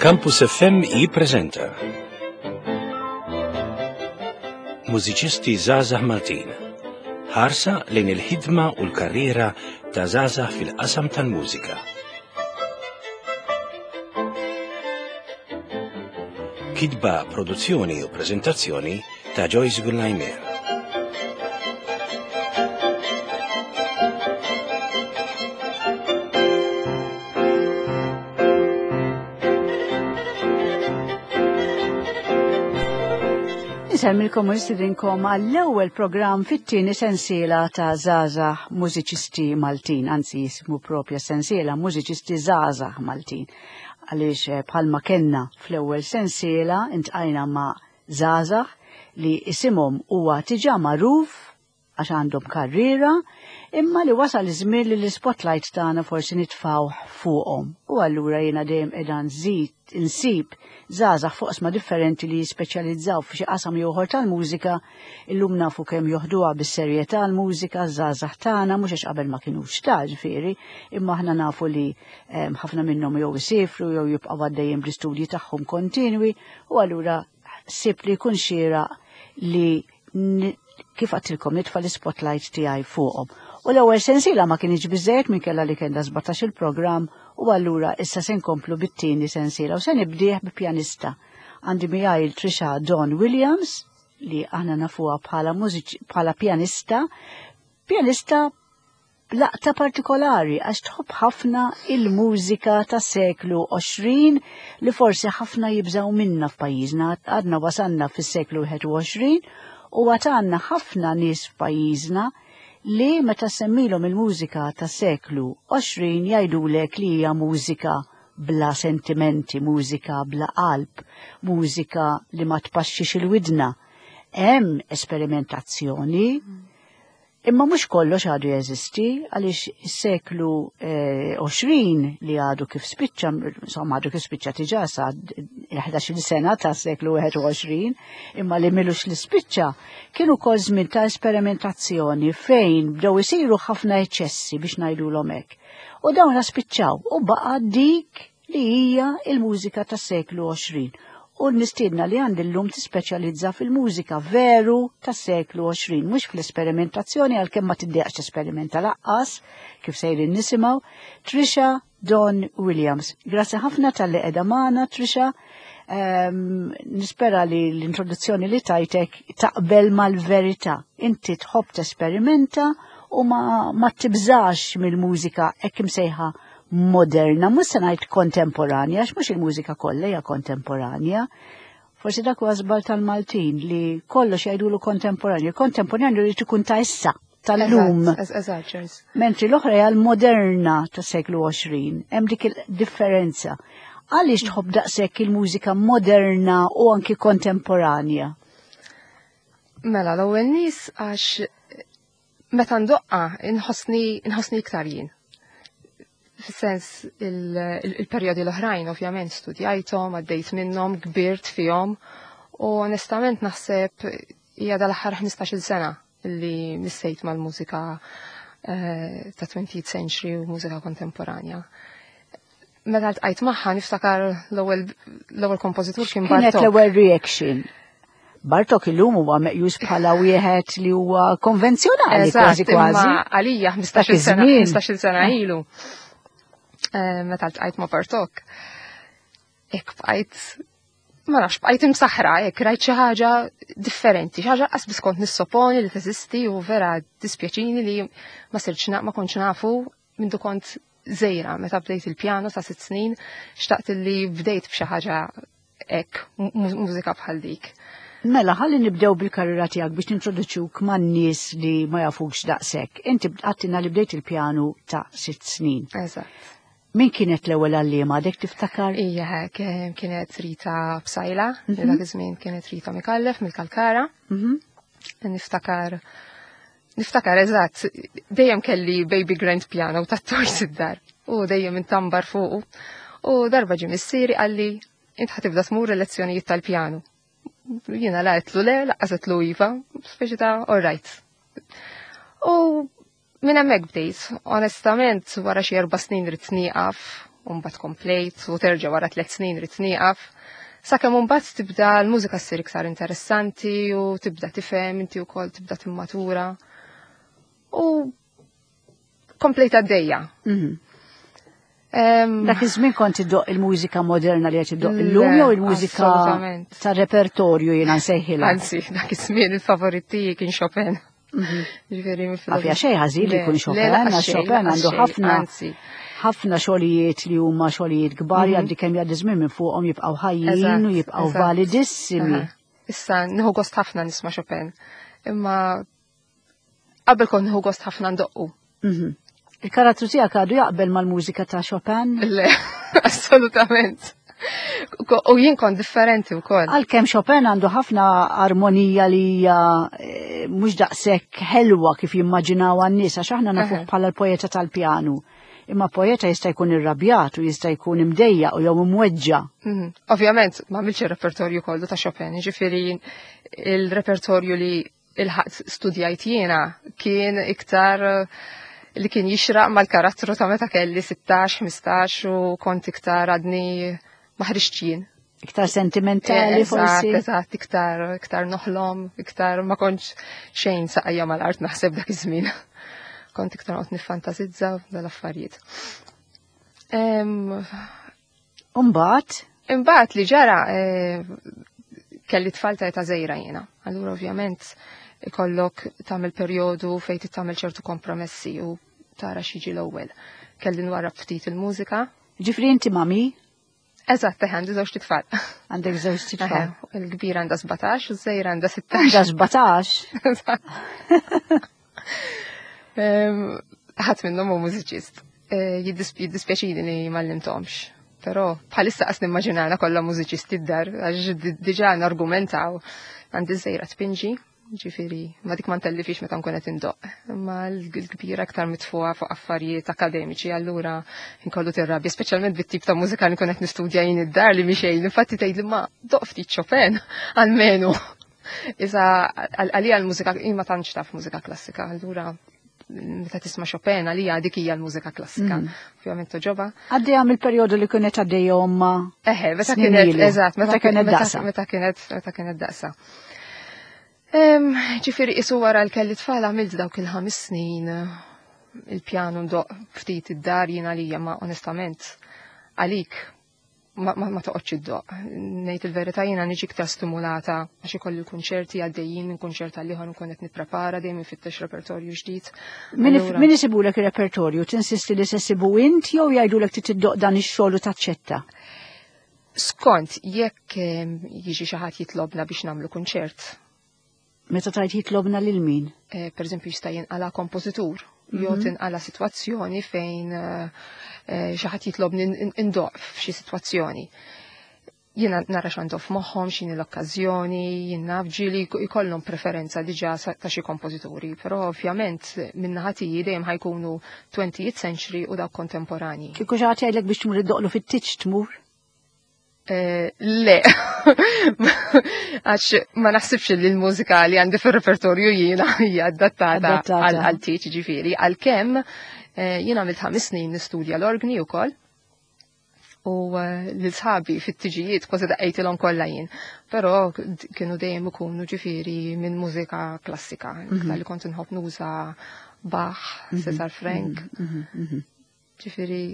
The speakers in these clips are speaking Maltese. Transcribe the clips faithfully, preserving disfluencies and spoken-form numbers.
Campus F M jippreżenta Mużiċisti Żgħażagħ Maltin. Ħarsa lejn il-ħidma u l-karriera ta' żgħażagħ fil-qasam tal-mużika. Kitba, produzzjoni u preżentazzjoni ta' Joyce Gulnajmer. Nsemilkom u nistidinkom għall-ewwel programm fit-tieni sensiela ta' żgħażagħ mużiċisti Maltin, anzi jismu propja sensiela mużiċisti żgħażagħ Maltin. Għaliex bħalma kellna fl-ewwel sensiela intqajna ma' żgħażagħ li isimhom huwa diġà magħruf għax għandhom karriera, imma li wasal iż-żmien li l-spotlight tagħna forsi nitfgħu fuqhom. U allura jiena dejjem qiegħda nżid insib żgħażagħ fuq isma differenti li jispeċjalizzaw f'xi qasam ieħor tal-mużika, illum nafu kemm joħduha bis-serjetà l-mużika żgħażagħ tagħna mhux għax qabel ma kinux ta' ġifieri, imma aħna nafu li ħafna minnhom jew isifru jew jibqgħu għaddejjin bl-istudji tagħhom kontinwi, u allura ħsieb li jkun xieraq li kif għattilkom nitfa' l-spotlight tiegħi fuqhom. U l-ewwel sensiela ma kienx biżżejjed minkella li kellha żbatax il-programm, u allura issa se nkomplu bit-tieni sensiela u se nibdieh bi pjanista. Għandi miegħi l-Trisha Dawn Williams li aħna nafuha bħala bħala pjanista, pjanista laqta partikolari għax tħobb ħafna il-mużika tas-seklu għoxrin li forsi ħafna jibżgħu minnha f'pajjiżna, għadna wasalna fis-seklu wieħed u għoxrin u għatanna ħafna nies f'pajjiżna li meta semmilhom il-mużika tas-seklu għoxrin jgħidulek li hija mużika bla sentimenti, mużika bla qalb, mużika li ma tpaxxix il-widna. Hemm esperimentazzjoni, imma mhux kollox għadu jeżisti, għaliex is-seklu għoxrin li għadu kif spiċċa, insomma għadu kif spiċċa diġà sa ħdax-il sena tas-seklu wieħed u għoxrin, imma li milux li spiċċa kienu wkoll żmien ta' esperimentazzjoni fejn bdew isiru ħafna eċċessi biex ngħidulhom hekk. U dawn spiċċaw u baqa' dik li hija l-mużika tas-seklu għoxrin. U l-mistiedna li għandi llum tispeċjalizza fil-mużika veru tas-seklu għoxrin, mhux fl-esperimentazzjoni għalkemm ma tiddieqx tesperimenta laqqas, kif sejrin nisimgħu, Trisha Dawn Williams. Grazzi ħafna tal-li qiegħda magħna, Trisha. Um, nispera li l-introduzzjoni li tajtek taqbel mal-verità. Inti tħobb tesperimenta u ma, ma tibżax mill-mużika hekk imsejħa moderna, mhux se ngħid kontemporanja, għax mhux il-mużika kollha hija kontemporanja. Forsi dak huwa żball tal-Maltin li kollox jgħidulu kontemporanju. Kontemporanju li tkun ta' issa, tal-lum. Mentri l-oħra hija l-moderna tas-seklu għoxrin. Hemm dik il-differenza. Għaliex tħobb daqshekk il-mużika moderna u anki kontemporanja? Mela l-ewwel nies għax meta ndoqqa inħossni iktar jien. Fis-sens il-perjodi l-oħrajn ovvjament studjajthom, għaddejt minnhom, kbirt fihom, u onestament naħseb hija dal-aħħar ħmistax-il sena li missejt mal-mużika ta' twentieth century u mużika kontemporanja. Meta ltqajt magħha niftakar l-ewwel kompożitur kien Bartok. Kienet l-ewwel reaction. Bartok illum huwa meqjus bħala wieħed li huwa konvenzjonali kważi kważi. Għalija ħmistax-il sena ilu. Meta ltqajt ma' Bartok. Hekk bqajt ma nafx bqajt imsaħħra, hekk rajt xi ħaġa differenti, xi ħaġa qas biss kont nissopponi li teżisti u vera dispjaċini li ma sirtx ma kontx nafu mindu kont żgħira meta bdejt il-pjano ta' sitt snin, xtaqt li bdejt b'xi ħaġa hekk mużika bħal dik. Mela, ħalli nibdew bil-karriera tiegħek biex nintroduċuk man-nies li ma jafux daqshekk. Inti għattina li bdejt il-pjanu ta' sitt snin. Eżatt. Min kienet l-ewwel għalliema għadek tiftakar? Ija, kienet Rita Bsajla, li dak iż-żmien kienet Rita Mikallef mill-Kalkara. Niftakar niftakar eżatt, dejjem kelli baby grand piano ta' tors id-dar u dejjem intambar fuqu. U darba ġie missieri qalli int ħatibda tmur lezzjonijiet tal-pjanu. Jiena laqgħetlu le, laqqasetlu iva, speċi ta' all right. U minn hemmhekk bdejt, onestament wara xi erba' snin rid nieqaf u mbagħad komplejt u terġa' wara tliet snin rid nieqaf. Sakemm mbagħad tibda l-mużika ssir iktar interessanti u tibda tifhem inti wkoll tibda timmatura. U komplejt għaddejja. Dak iż-żmien kont iddoq il-mużika moderna li qed iddoq illum jew il-mużika tar-repertorju jiena nsejħilha. Anzi, dak iż-żmien il-favorit tiegħi kien Chopin. Ġifieri Għafja xejn ħażin li jkun Chopin, għax Chopin għandu ħafna ħafna xogħlijiet li huma xogħlijiet kbar jgħaddi kemm jgħaddi żmien minn fuqhom jibqgħu ħajjin u jibqgħu validissimi. Issa nieħu gost ħafna nisma' Chopin. Imma qabel kont nieħu gost ħafna ndoqqu. Il-karattru tiegħek għadu jaqbel mal-mużika ta' Chopin? Le, assolutament. U jien kont differenti wkoll. Għalkemm Chopin għandu ħafna armonija li hija mhux daqshekk ħelwa kif jimmaġinaw għan-nies għax aħna nafuh bħala l-poeta tal-pjanu. Imma poeta jista' jkun irrabjat u jista' jkun imdejja u jew imweġġa. Ovvjament ma għamilx ir-repertorju kollu ta' Chopin, ġifieri il-repertorju li il-ħadd studjajt jiena kien iktar li kien jixraq mal-karattru ta' meta kelli sittax, ħmistax u kont iktar għadni maħriġtjien. Iktar sentimentali forsi. Eżatt, iktar iktar noħlom, iktar ma kontx xejn saqajja mal-art naħseb dak iż-żmien. Kont iktar qed niffantasizza dal-affarijiet. Imbagħad? Imbagħad li ġara kelli tfal ta' żgħira jiena. Allura ovvjament ikollok tagħmel perjodu fejn tagħmel ċertu kompromessi u tara x'jiġi l-ewwel. Kelli nwarrab ftit il-mużika. Ġifri inti mami? Eżatt, għandi żewġ tfal. Għandek żewġ tfal. Il-kbira għandha sbatax u żgħira għandha sittax. Għandha sbatax? ħadd minnhom hu mużiċist. Jiddispjaċini li m'għallimthomx. Però bħalissa qas nimmaġinana kollha mużiċisti d-dar għax diġà nargumentaw għandi żgħira tpinġi, ġifieri ma dik ma ntellifix meta nkun qed indoq. Imma l-kbira aktar mitfuqa fuq affarijiet akademiċi allura inkollu tirrabja, speċjalment bit-tip ta' mużika li nkun qed nistudja jien id-dar li mixejn. Infatti tgħidli ma doq ftit Chopin għalmenu. Iżda għalija l-mużika ma tantx taf mużika klassika, allura meta tisma' Chopin għalija dik hija l-mużika klassika. Ovvjament toġoba. Għaddejja mill-perjodu li kienet għaddejjhom ma. Eħe, meta kienet eżatt, meta kienet daqsa. Meta kienet meta kienet daqsa. Ġifieri isu wara l-kelli tfal għamilt dawk il-ħames snin il-pjanu ndoq ftit id-dar jien għalija ma onestament għalik ma toqgħodx iddoq. Ngħid il-verità jiena niġi iktar stimulata għax ikolli l-kunċerti għaddejjin minn kunċert għal ieħor nkun qed nipprepara dejjem infittex repertorju ġdid. Min isibulek ir-repertorju? Tinsisti li se sibu int jew jgħidulek trid tiddoq dan ix-xogħol u taċċetta? Skont jekk jiġi xi ħadd jitlobna biex nagħmlu kunċert. Meta tajt jitlobna lil min? Per eżempju jista' jinqala kompożitur, jew tinqala sitwazzjoni fejn xi ħadd jitlobni indoq f'xi sitwazzjoni. Jiena nara x'għandhom f'moħħhom x'inhi l-okkażjoni, jien naf ġieli jkollhom preferenza diġà ta' xi kompożituri, però ovvjament min-naħa tiegħi dejjem ħajkunu twentieth century u dawk kontemporanji. Kieku xi ħadd jgħidlek biex tmur iddoqlu fit-tiċ tmur? Le, għax ma naħsibx li l-mużika li għandi fil-repertorju jiena hija adattata għal tiċ ġifieri, għalkemm jiena għamilt ħames snin nistudja l-organi wkoll u l-sħabi fit-tiġijiet kważi daqgħidilhom kollha jien, però kienu dejjem ikunu ġifieri minn mużika klassika, li kont inħobb nuża Bach, César Franck. Ġifieri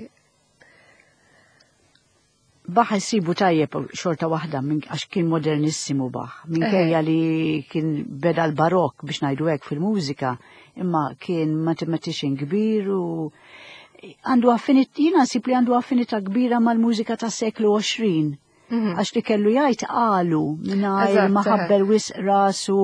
Bach jsibu tajjeb xorta waħda għax kien modernissimu Bach. Minkejja li kien beda l-barokk biex ngħidu hekk fil-mużika, imma kien mathematician kbir u għandu affinità, jiena nsib li għandu affinità kbira mal-mużika tas-seklu għoxrin. Għax li kellu jgħid qalu mingħajr ma ħabbel wisq rasu.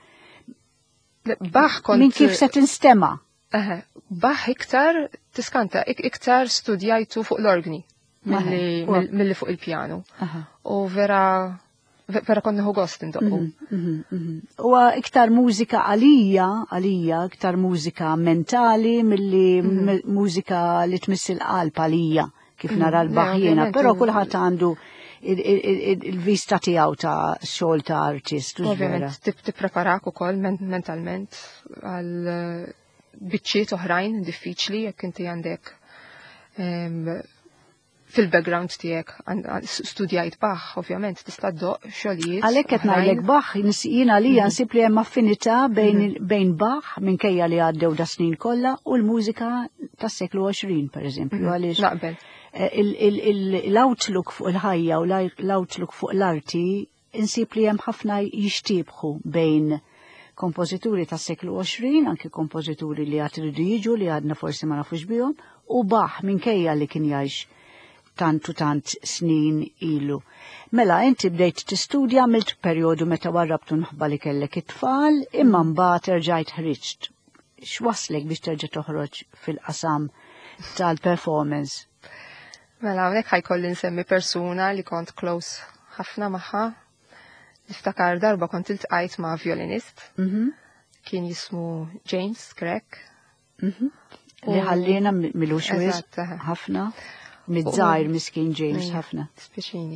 Bach kont min kif se tinstema'. Bach iktar tiskanta, iktar studjajtu fuq l-organi. Milli fuq il-pjanu. U vera vera konna hu gost indoqqu. U iktar mużika għalija, għalija, iktar mużika mentali milli mużika li tmiss il-qalb għalija kif nara l-baħjena, però kulħadd għandu il-vista tiegħu ta' xogħol ta' artist. Ovvjament tippreparak ukoll mentalment għal biċċiet oħrajn diffiċli jekk inti għandek fil-background tiegħek studjajt Bach, ovvjament tista' ddoq xogħlijiet. Għalhekk qed ngħidlek Bach jiena għalija nsib li hemm affinità bejn bejn Bach minkejja li għaddew da snin kollha u l-mużika tas-seklu għoxrin pereżempju għaliex naqbel. L-outlook fuq il-ħajja u l-outlook fuq l-arti insib li hemm ħafna jixtiebħu bejn kompożituri tas-seklu għoxrin, anke kompożituri li għad iridu jiġu li għadna forsi ma nafux bihom, u Bach minkejja li kien jgħix tant u tant snin ilu. Mela, inti bdejt tistudja mill perjodu meta warrabtu nħabba li kellek it-tfal, imma mbagħad terġajt ħriġt. X'waslek biex terġa' toħroġ fil-qasam tal-performance? Mela, hawnhekk ħajkolli nsemmi persuna li kont close ħafna magħha. Niftakar darba kont iltqajt ma' violinist. Kien jismu James Crack. Li ħallina milux wiz ħafna. Mid-żgħir miskin James ħafna. Speċini.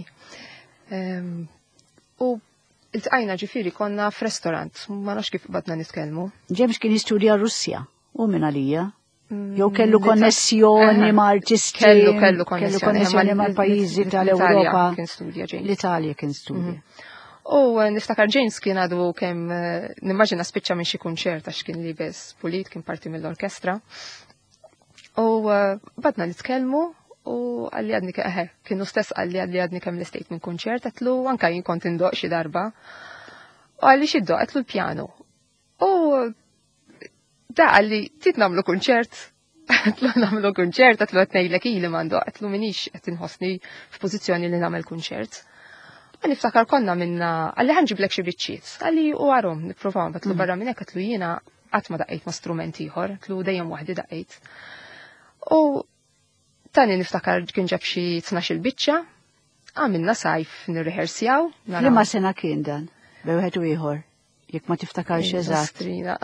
U iltqajna ġifieri konna f'restorant, ma nafx kif badna nitkellmu. James kien jistudja Russja u minn għalija. Jew kellu konnessjoni ma' artisti. Kellu kellu konnessjoni mal-pajjiżi tal-Ewropa. Kien studja James. L-Italja kien studja. U niftakar James kien għadu kemm nimmaġina spiċċa minn xi kunċert għax kien libes pulit kien parti mill-orkestra. U badna nitkellmu u għalli għadni eħe, kienu stess għalli għadli għadni kemm l-estate minn kunċert, għatlu anka jien kont indoq xi darba. U għalli xiddoq, għatlu l-pjano. U da għalli tit namlu kunċert, għatlu namlu kunċert, għatlu għatnejlek ili mandoq, għatlu minix għat inħosni f'pożizzjoni li namel kunċert. Għalli ftakar konna minna, għalli ħanġiblek xi biċċiet, għalli u għarom, niprofaw, għatlu barra minnek, għatlu jiena għatma daqqejt ma strumenti ieħor, għatlu dejjem waħdi daqqejt. U tani niftakar kien ġab xi tnax-il biċċa, għamilna sajf nirrehersjaw. Liema sena kien dan, bewħed u ieħor, jekk ma tiftakarx eżatt.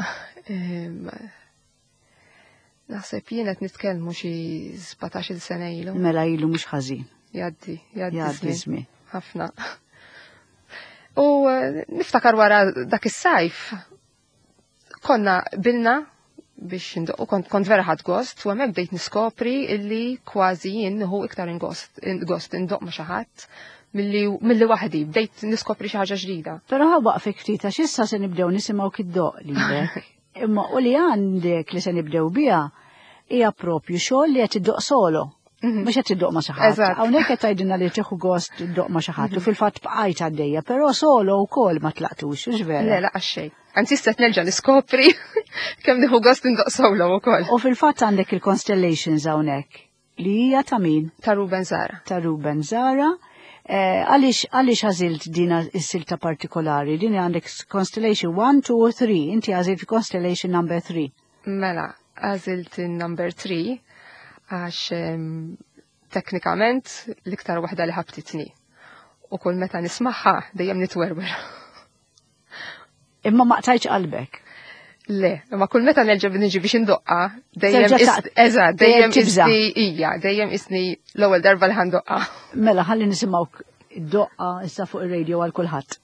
Naħseb jien qed nitkellmu xi sbatax-il sena ilu. Mela ilu mhux ħażin. Jaddi, jaddi żmien. Ħafna. U niftakar wara dak is-sajf konna bilna biex ndoq, kont, kont vera ħadd gost, u hemmhekk bdejt niskopri illi kważi jien nieħu iktar ingost, gost indoq ma' xi ħadd milli waħdi, bdejt niskopri xi ħaġa ġdida. Però ħawwaqfek ftit għax issa se nibdew nisimgħu kiddoq lilek. Imma u li għandek li se nibdew biha hija proprju xogħol li qed iddoq solo. Mhux qed iddoq ma' xi ħadd. Hawnhekk qed tgħidilna li tieħu gost iddoq ma' xi ħadd u fil-fatt bqajt għaddejja, però solo wkoll ma tlaqtux, hux vera. Le laqgħa xejn. Anzi issa nerġa' niskopri kemm nieħu gost indoq solo wkoll. U fil-fatt għandek il-Constellations hawnhekk li hija ta' min? Ta' Ruben Zara. Ta' Ruben Zara. Għaliex għaliex għażilt dina s-silta partikolari? Din għandek Constellation one, two u three. Inti għażilt Constellation number three. Mela, għażilt number three għax teknikament l-iktar waħda li ħabtitni. U kull meta nismaħħa dejjem nitwerwer. Imma ma qtajċ qalbek. Le, imma kull meta nerġa' niġi biex indoqqa, dejjem eżatt, dejjem isni hija, dejjem isni l-ewwel darba li ħandoqqa. Mela ħalli nisimgħu id-doqqa issa fuq ir-radio għal kulħadd.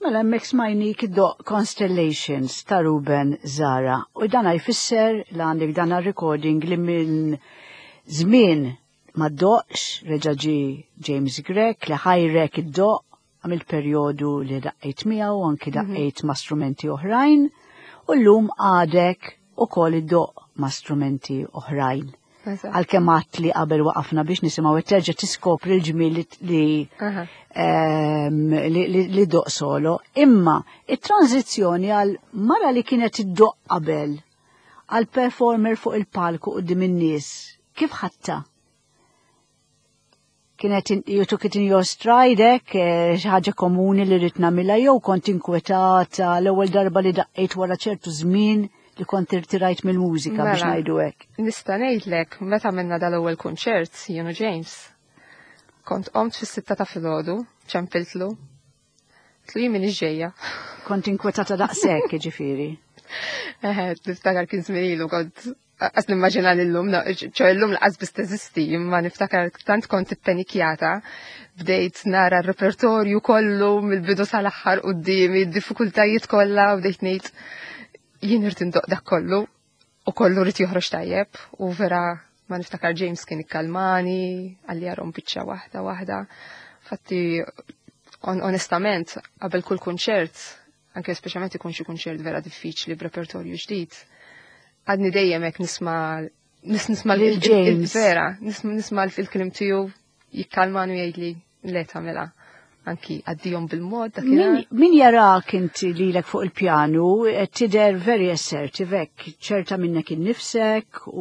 Mela hemmhekk smajnik id-doq Constellations ta' Ruben Zara. U dan jfisser li għandek dan recording li minn żmien ma doqx reġa' ġi James Grech li ħajrek id-doq għamil perjodu li daqqejt miegħu anki daqqejt ma' strumenti oħrajn u llum għadek ukoll id-doq ma' strumenti oħrajn. Għal-kemm għadt li qabel waqafna biex nisimgħu terġa' tiskopri l-ġmiel li li doq solo, imma it-tranzizzjoni għal mara li kienet id-doq qabel għal performer fuq il-palku qudiem in-nies, kif ħatta? Kienet you took it in your stride, xi ħaġa komuni li rrid nagħmilha jew kont inkwetata l-ewwel darba li daqqejt wara ċertu żmien li kont irtirajt mill-mużika biex ngħidu hekk. Nista' ngħidlek meta minna dal-ewwel kunċert jienu James. Kont qomt fis-sitta ta' filgħodu, ċempiltlu. Tlu jien minix ġejja. Kont inkwetata daqshekk jiġifieri. Eħe, niftakar kien żmien ilu kont qas nimmaġina lillum, ċo llum laqas biss teżisti, imma niftakar tant kont ippenikjata, bdejt nara r-repertorju kollu mill-bidu sal-aħħar qudiemi, d-diffikultajiet kollha u bdejt ngħid jien irid indoq dak kollu u kollu rrid joħroġ tajjeb u vera ma niftakar James kien ikkalmani għalli jarhom biċċa waħda waħda. Fatti onestament qabel kull kunċert, anke speċjalment ikun xi kunċert vera diffiċli b'repertorju ġdid, għadni dejjem hekk nisma' nisma' James vera, nisma' il-klim tiegħu jikkalmani u jgħidli le tagħmilha. Anki għaddijom bil-mod. Min jarak inti lilek fuq il-pjanu, tidher very assertive, ċerta minnek innifsek u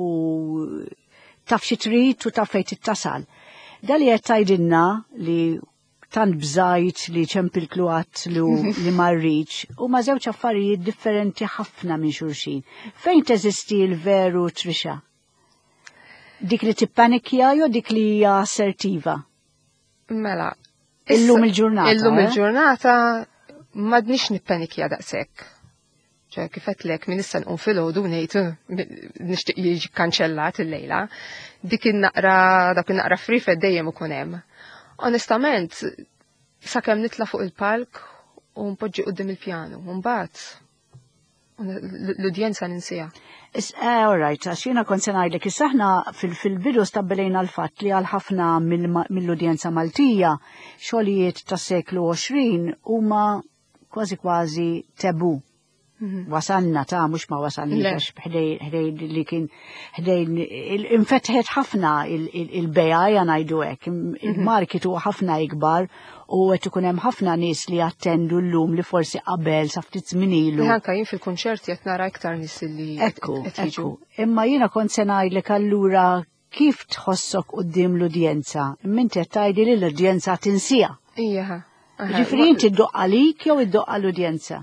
taf xi trid u taf fejn tittasal. Dali qed tgħidilna li tant bżajt li ċempiltlu għatlu li marriċ u ma żewġ affarijiet differenti ħafna minn xulxin. Fejn teżisti l-veru Trisha? Dik li tippanikja jew dik li hija assertiva? Mela, Illum il-ġurnata. Illum il-ġurnata m'għadniex nippanikja daqshekk. ċe kifetlek min issa nqum filgħodu ngħid nixtieq jiġi kkanċellat il-lejla. Dik in-naqra dak in-naqra frifed dejjem ikun hemm. Onestament, sakemm nitla' fuq il-palk u npoġġi quddiem il-pjanu, u mbagħad l-udjenza ninsiha. All right, għax jiena kont se ngħidlek issa aħna fil-bidu stabbilejna l-fatt li għal ħafna mill-udjenza Maltija xogħlijiet tas-seklu għoxrin huma kważi kważi tebu. Wasanna ta' mhux ma wasalniex ħdejn li kien ħdejn infetħet ħafna il-beja ngħidu hekk, il-marketu ħafna ikbar u qed ikun hemm ħafna nies li attendu llum li forsi qabel sa ftit żmien ilu. Anke jien fil-kunċerti qed nara iktar nies li Ekku, ekku. Imma jiena kont se ngħidlek allura kif tħossok quddiem l-udjenza? Minti qed tgħidi li l-udjenza tinsija. Ija. Ġifri inti ddoq għalik jew iddoq għall-udjenza?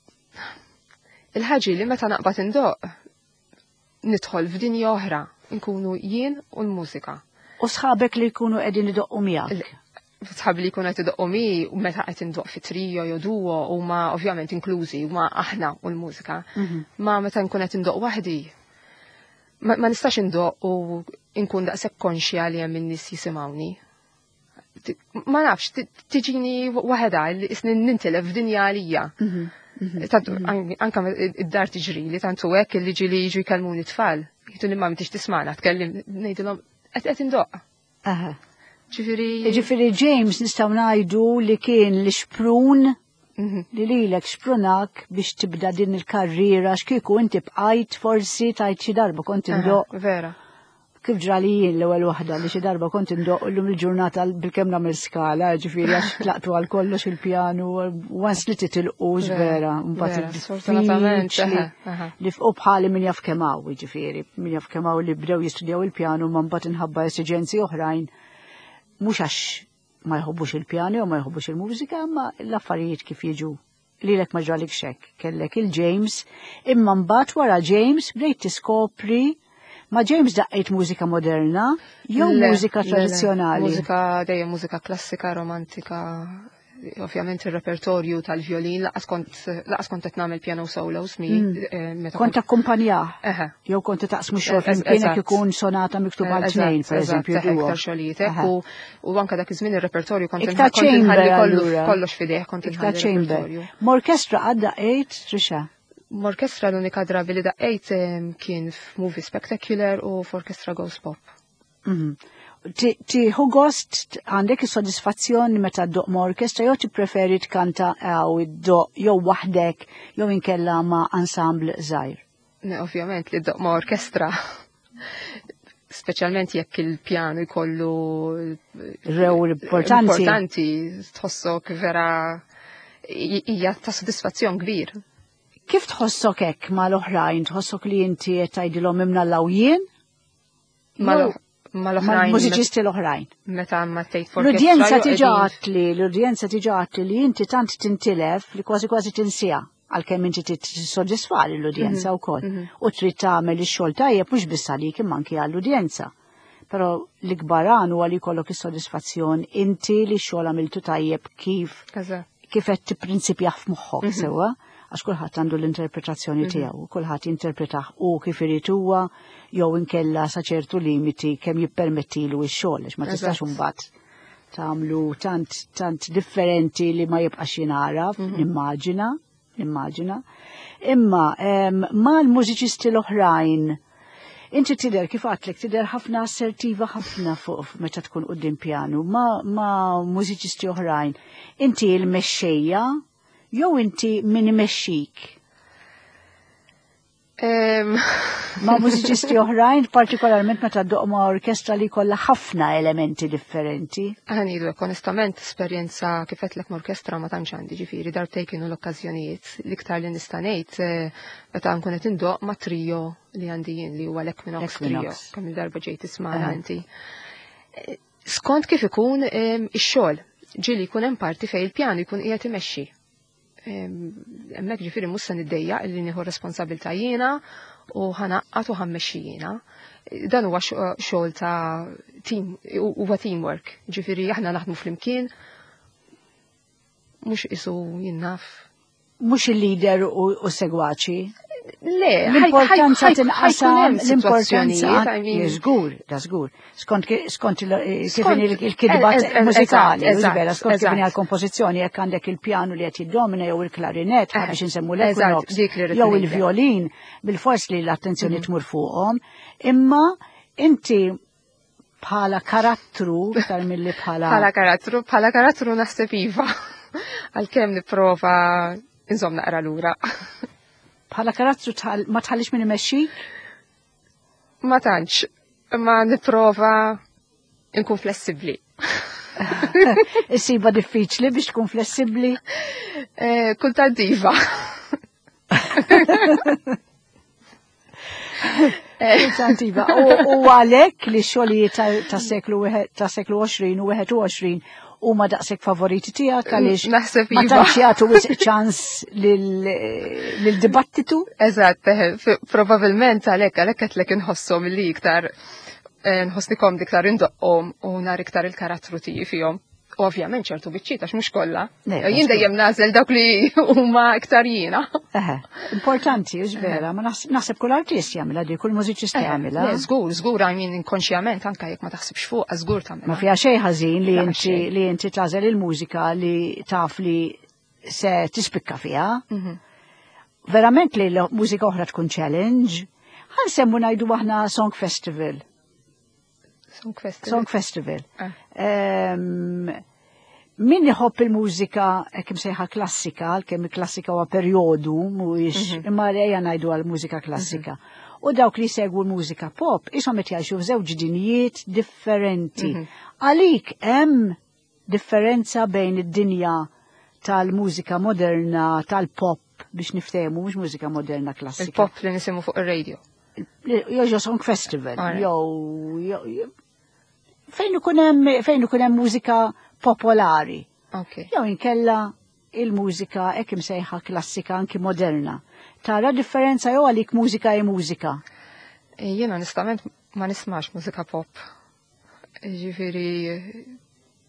Il-ħaġi li meta naqbad indoq nidħol f'dinja oħra, nkunu jien u l-mużika. U sħabek li jkunu qegħdin idoqqu miegħek? Sħabi li jkunu qed idoqqu mi u meta qed indoq fi trio jew duo huma ovvjament inklużi huma aħna u l-mużika. Ma meta nkun qed indoq waħdi ma nistax indoq u nkun daqshekk konxja li hemm in-nies jisimgħuni. Ma nafx tiġini waħedha li isni nintilef f'dinja għalija. Anka id-dar tiġri li tantu hekk li ġi li jiġu jkellmuni tfal. Jgħidu li ma m'intix tismana tkellim ngħidilhom qed indoq. Ġifieri James nistgħu ngħidu li kien l-xprun li lilek xprunak biex tibda din il-karriera x'kieku inti bqajt forsi tajt xi darba kont indoq. Vera. Kif ġralijin l-ewwel waħda li xi darba kont indoq llum il-ġurnata bil-kemm nagħmel skala, ġifieri għax tlaqtu għal kollox il-pjanu, once li titilqux vera, mbagħad li fqu bħali min jaf kemm hawn, ġifieri, min jaf kemm hawn li bdew jistudjaw il-pjanu ma mbagħad inħabba esiġenzi oħrajn mhux għax ma jħobbux il-pjanu jew ma jħobbux il-mużika, imma l-affarijiet kif jiġu. Lilek ma ġralik xekk, kellek il-James, imma mbagħad wara James bdejt tiskopri. Ma James daqqejt mużika moderna, jew mużika tradizzjonali? Mużika dejjem mużika klassika, romantika, ovvjament il-repertorju tal-violin, laqas kont laqas kont qed nagħmel piano solos mi meta Kont akkumpanjah. Eħe. Jew kont taqsmu xogħol flimkien jekk ikun sonata miktuba għal tnejn, pereżempju duo. Iktar xogħlijiet u u anke dak iż-żmien ir-repertorju kont Iktar chamber allura. kollox fidejh kont Iktar chamber. M'orkestra għadda eight, Trisha? M'orkestra l-unika drabi li daqqejt kien f'Movie Spectacular u f'Orkestra Ghost Pop. Tiħu gost għandek is-sodisfazzjoni meta ddoq ma' orkestra jew tippreferi tkanta għaw id-doq jew waħdek jew inkella ma' ensemble żgħir? Ovvjament li ddoq ma' orkestra. Speċjalment jekk il-pjanu jkollu rew importanti. Importanti tħossok vera hija ta' sodisfazzjon kbir. Kif tħossok hekk mal-oħrajn? Tħossok li inti qed tgħidilhom imnallaw jien? Mal-oħrajn. Mużiċisti l-oħrajn. Meta ma tgħid L-udjenza tiġat li, l-udjenza tiġat li inti tant tintilef li kważi kważi tinsija għalkemm inti tissodisfa l-udjenza wkoll. U trid tagħmel ix-xogħol tajjeb mhux biss għalik imma anke għall-udjenza. Però l-ikbaran huwa li jkollok is-sodisfazzjon inti li x-xogħol għamiltu tajjeb kif kif qed tipprinċipjah f'moħħok sewwa. Għax kulħadd għandu l-interpretazzjoni tiegħu, kulħadd jinterpretaħ u kif irid huwa jew inkella sa ċertu limiti kemm jippermettilu x-xogħol għax ma tistax imbagħad tagħmlu tant tant differenti li ma jibqax jinaraf, nimmaġina, nimmaġina. Imma mal-mużiċisti l-oħrajn inti tidher kif għadlek tidher ħafna assertiva ħafna fuq meta tkun quddiem pjanu ma' mużiċisti oħrajn. Inti l-mexxejja jew inti min imexxik? Ma' mużiċisti oħrajn, partikolarment meta ddoq ma' orkestra li kollha ħafna elementi differenti. Ħanidu onestament esperjenza kif qedlek ma' orkestra ma tantx għandi, ġifieri darbtej kienu l-okkażjonijiet l-iktar li nista' ngħid meta nkun qed indoq ma' trio li għandi jien li huwa l-Equinox trio, kemm il-darba ġejt isma'ha inti. Skont kif ikun ix-xogħol, ġieli jkun hemm parti fejn il-pjanu jkun qiegħed imexxi. Emmek ġifiri mussa niddejja illi nieħu responsabilta jiena u ħanaqqat u ħammexxi jiena. Dan huwa xogħol ta' team, huwa teamwork. Ġifiri aħna naħdmu flimkien mhux isu jinnaf. Mhux il-leader u segwaċi. Le, l-importanza tinqasam l-importanza żgur, da żgur. Skont skont kif il-kidbat mużikali, żbera skont kif inhi l-kompożizzjoni jekk għandek il-pjanu li qed jiddomina jew il-klarinett biex insemmu l-equinox jew il-violin bil-fors li l-attenzjoni tmur fuqhom, imma inti bħala karattru iktar milli bħala bħala karattru, bħala karattru naħseb iva. Għalkemm nipprova inżomm naqra lura. Bħala karattru ma tħallix min imexxik? Ma tantx, ma nipprova nkun flessibbli. Issiba diffiċli biex tkun flessibbli? Kultant iva. Kultant iva. U għalhekk li x-xogħlijiet tas-seklu għoxrin u wieħed u għoxrin huma daqshekk favoriti tiegħek għaliex naħseb ma tantx jagħtu wisq ċans lill-dibattitu? Eżatt, probabbilment għalhekk għalhekk qedlek inħosshom li iktar nħossnikom iktar indoqqhom u nar iktar il-karattru tiegħi fihom. U ovvjament ċertu biċċiet għax mhux kollha. Jien dejjem nażel dawk li huma iktar jiena. Eħe, importanti, vera, ma naħseb kull artist jagħmilha di, kull mużiċist jagħmilha. Żgur, żgur għajmin inkonxjament anke jekk ma taħsibx fuqha żgur tagħmilha. Ma fiha xejn ħażin li inti li inti tażel il-mużika li taf li se tispikka fiha. Verament li l-mużika oħra tkun challenge. Ħansemmu ngħidu aħna Song Festival. Song Festival. Song Festival. Min iħobb il-mużika kemm sejħa klassika, kemm il-klassika huwa perjodu mhuwiex imma ejja ngħidu għal mużika klassika. U dawk li segwu l-mużika pop ishom qed jgħixu f'żewġ dinjiet differenti. Għalik hemm differenza bejn id-dinja tal-mużika moderna tal-pop biex niftehmu mhux mużika moderna klassika. Il-pop li nisimgħu fuq ir-radio. Jew Song Festival, jew fejn ikun hemm fejn ikun hemm mużika popolari. Jew inkella il-mużika hekk imsejħa klassika anki moderna. Tara differenza jew għalik mużika hi mużika? Jiena onestament ma nismax mużika pop. Ġifieri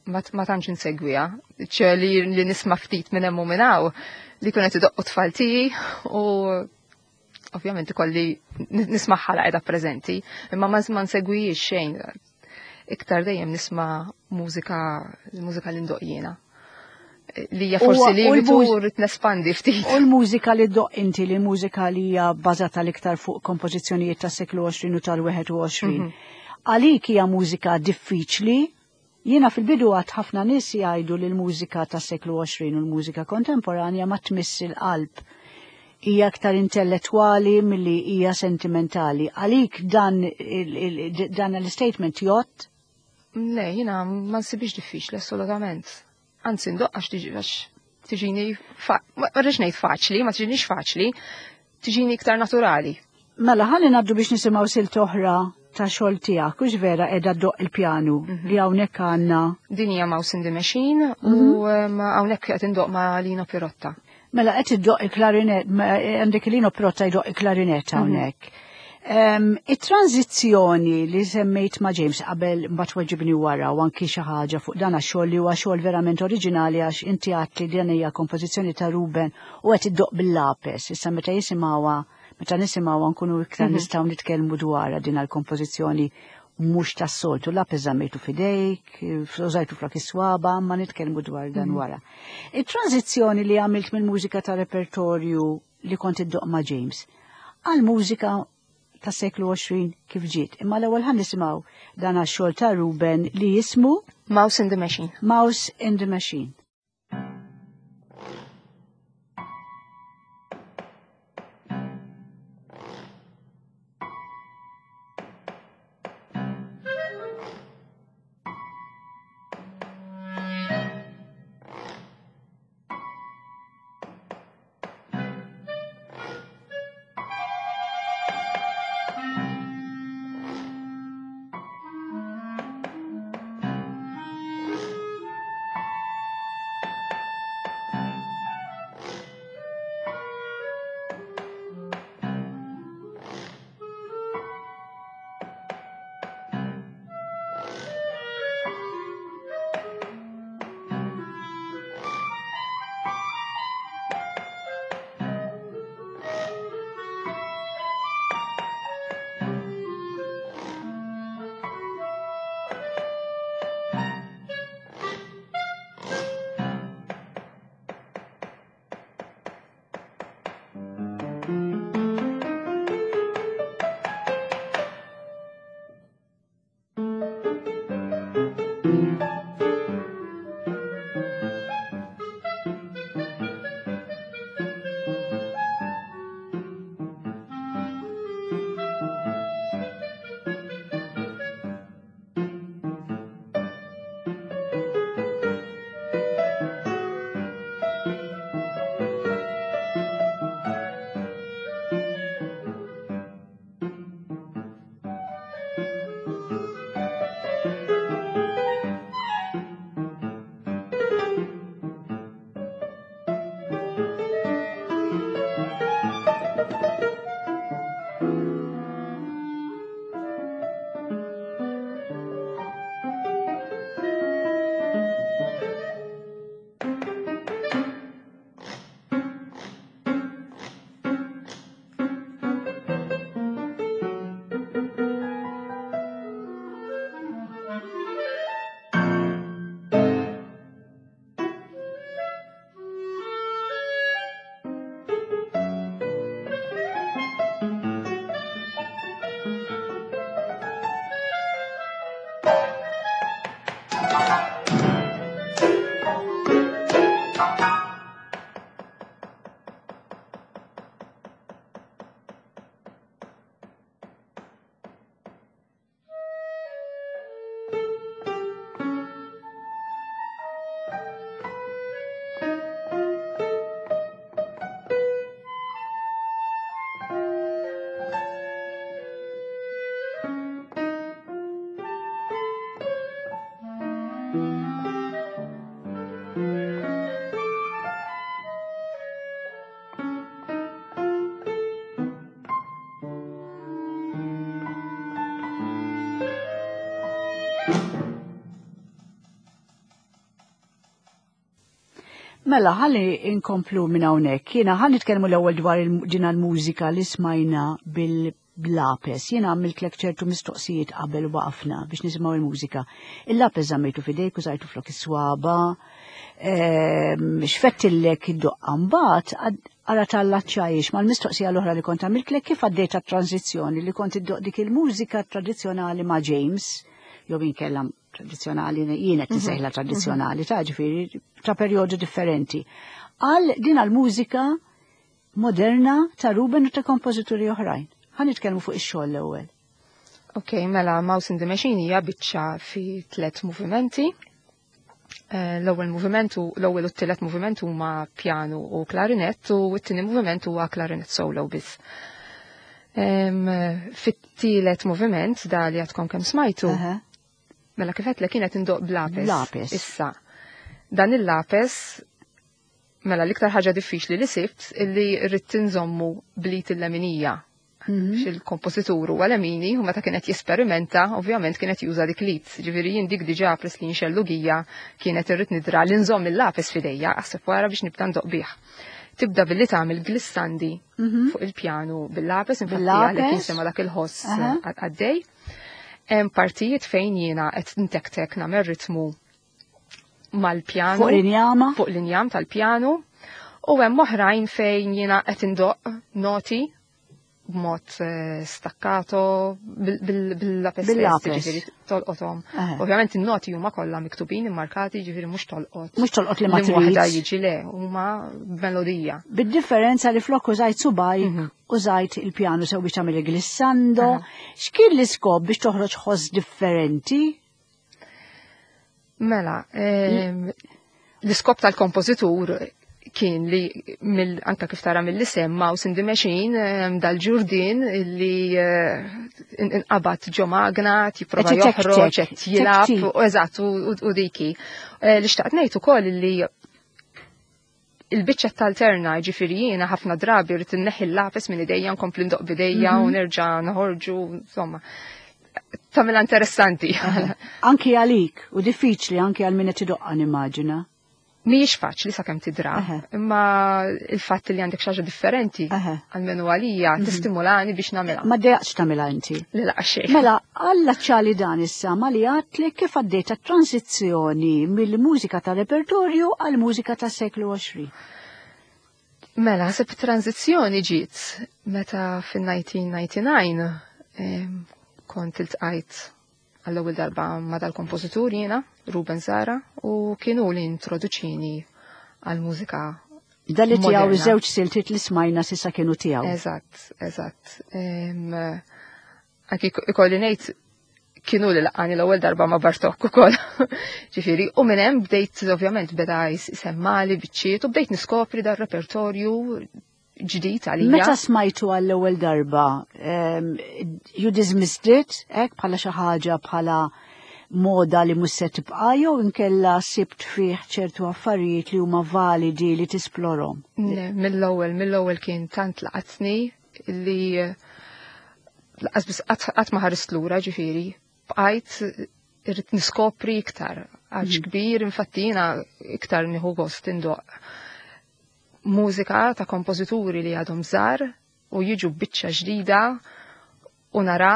ma tantx insegwija, ċe li li nisma' ftit minn hemm u minn hawn li kienet idoqqu tfal tiegħi u ovvjament ikolli nismaħħa qiegħda preżenti, imma ma nsegwijiex xejn. Iktar dejjem nisma' mużika mużika li ndoq jiena. Li hija forsi li rrid nespandi ftit. U l-mużika li ddoq inti li mużika li hija bbażata l-iktar fuq kompożizzjonijiet tas-seklu għoxrin u tal-wieħed u għoxrin. Għalik hija mużika diffiċli? Jiena fil-bidu għad ħafna nies jgħidu li l-mużika tas-seklu għoxrin u l-mużika kontemporanja ma tmiss il-qalb. Hija aktar intellettwali milli hija sentimentali. Għalik dan dan l-statement jgħod? Le, jiena ma nsibix diffiċli assolutament. Anzi, ndoqqax tiġi għax tiġini ma rridx ngħid faċli, ma tiġinix faċli, tiġini iktar naturali. Mela ħalli ngħaddu biex nisimgħu silt oħra ta' xogħol tiegħek, hux vera qiegħda ddoq il-pjanu li hawnhekk għandna. Din hija Mouse in the Machine u hawnhekk qed indoq ma' Lino Pirotta. Mela qed iddoq il-klarinett, għandek Lino Pirotta jdoq il-klarinett hawnhekk. It-tranzizzjoni li semmejt ma' James qabel mbagħad weġibni wara u anki xi ħaġa fuq dan għax-xogħol li huwa xogħol verament oriġinali għax inti għadt li din hija kompożizzjoni ta' Ruben u qed iddoq bil-lapes. Issa meta jisimgħuha meta nisimgħuha nkunu iktar nistgħu nitkellmu dwarha din għall-kompożizzjoni mhux tas-soltu lapes żammejtu f'idejk, użajtu flok is-swaba, ma nitkellmu dwar dan wara. It-tranzizzjoni li għamilt mill-mużika ta' repertorju li kont iddoq ma' James għall-mużika tas seklu għoxrin kif ġiet. Imma l-ewwel ħan nisimgħu dan għax-xogħol ta' Ruben li jismu Mouse in the Machine. Mouse in the Machine. Mela, ħalli inkomplu minn hawnhekk. Jiena ħalli nitkellmu l-ewwel dwar din l-mużika li smajna bil-lapes. Jiena għamiltlek ċertu mistoqsijiet qabel waqafna biex nisimgħu l-mużika. Il-lapes żammejtu f'idejk użajtu flok is-swaba, x'fettillek id-doqqa mbagħad ara tal-laċċajiex mal-mistoqsija l-oħra li kont għamiltlek kif għaddejt tranzizzjoni li kont iddoq dik il-mużika tradizzjonali ma' James, jew inkella tradizzjonali, jien qed nisejħla tradizzjonali ta' ġifieri ta' perjodu differenti. Għal din għall-mużika moderna ta' Ruben u ta' kompożituri oħrajn. Ħa nitkellmu fuq ix-xogħol l-ewwel. Ok, mela Mouse in the Machine hija biċċa fi tliet movimenti. L-ewwel movimentu, l-ewwel u t-tielet moviment huma pjanu u klarinett u t-tieni moviment huwa klarinett solo biss. Fit-tielet moviment da li għadkom kemm smajtu. Mela kif qed kienet indoq b'lapes. Lapes. Issa. Dan il-lapes mela l-iktar ħaġa diffiċli li sibt illi rrid tinżommu blit il-leminija. Xil-kompożitur u għalemini u meta kienet jesperimenta, ovvjament kienet juża dik lit. Ġifieri jien dik diġà pres li nxellugija kienet irrid nidra li nżomm il-lapes f'idejja għaseb wara biex nibda ndoq bih. Tibda billi tagħmel glissandi fuq il-pjanu bil-lapes, infatti għalhekk jinsema dak il-ħoss għaddej. Hemm partijiet fejn jiena qed ntektek nagħmel ritmu mal-pjanu. Fuq l-injama? Fuq l-injam tal-pjanu. U hemm oħrajn fejn jiena qed indoq noti b'mod stakkato bil-lapes ġifieri tolqothom. Ovvjament in-noti huma kollha miktubin immarkati ġifieri mhux tolqot. Mhux tolqot li ma trid. Waħda jiġi le huma melodija. Bid-differenza li flok użajt subajk użajt il-pjanu sew biex tagħmel glissando. X'kien l-iskop biex toħroġ ħoss differenti? Mela, l-iskop tal-kompożitur kien li anka kif tara mill-isem Mouse in the Machine dal-ġurdin li inqabad ġo magna jipprova joħroġ qed jilab eżatt u diki. Li xtaqt ngħid ukoll li il-biċċa tal-terna ġifieri jiena ħafna drabi rrid inneħħi l-lapes minn idejja nkompli ndoq bidejja u nerġa' noħorġu insomma. Tagħmilha interessanti. Anki għalik u diffiċli anki għal min qed idoqqa nimmaġina. Mhijiex faċli sakemm tidra, imma il-fatt li għandek xi ħaġa differenti għalmenu għalija tistimulani biex nagħmilha. Ma dejaqx tagħmilha inti. Li laqgħa xejn. Mela alla ċali dan issa ma li għadlek kif għaddejt transizzjoni mill-mużika tal-repertorju għal mużika tas-seklu għoxrin. Mela, sepp tranzizzjoni ġiet meta fin-nineteen ninety-nine kont iltqajt għall-ewwel darba ma' dal-kompożitur jiena, Ruben Zara, u kienu li introduċini għall-mużika moderna. Dalli tiegħu iż-żewġ siltiet li smajna s'issa kienu tiegħu. Eżatt, eżatt. Anki ikolli ngħid kienu li laqani l-ewwel darba ma' Bartok ukoll. Ġifieri, u minn hemm bdejt ovvjament beda jsemmali biċċiet u bdejt niskopri dar-repertorju ġdid għalija. Meta smajtu għall-ewwel darba, you dismissed it, hekk bħala xi ħaġa bħala moda li mhux se tibqa' jew inkella sibt fih ċertu affarijiet li huma validi li tisplorhom? Mill-ewwel, mill-ewwel kien tant laqatni li laqas biss qatt ma ħarist lura ġifieri bqajt irrid niskopri iktar. Għax kbir infatti jiena iktar nieħu gost indoq mużika ta' kompożituri li għadhom żgħar u jiġu biċċa ġdida u nara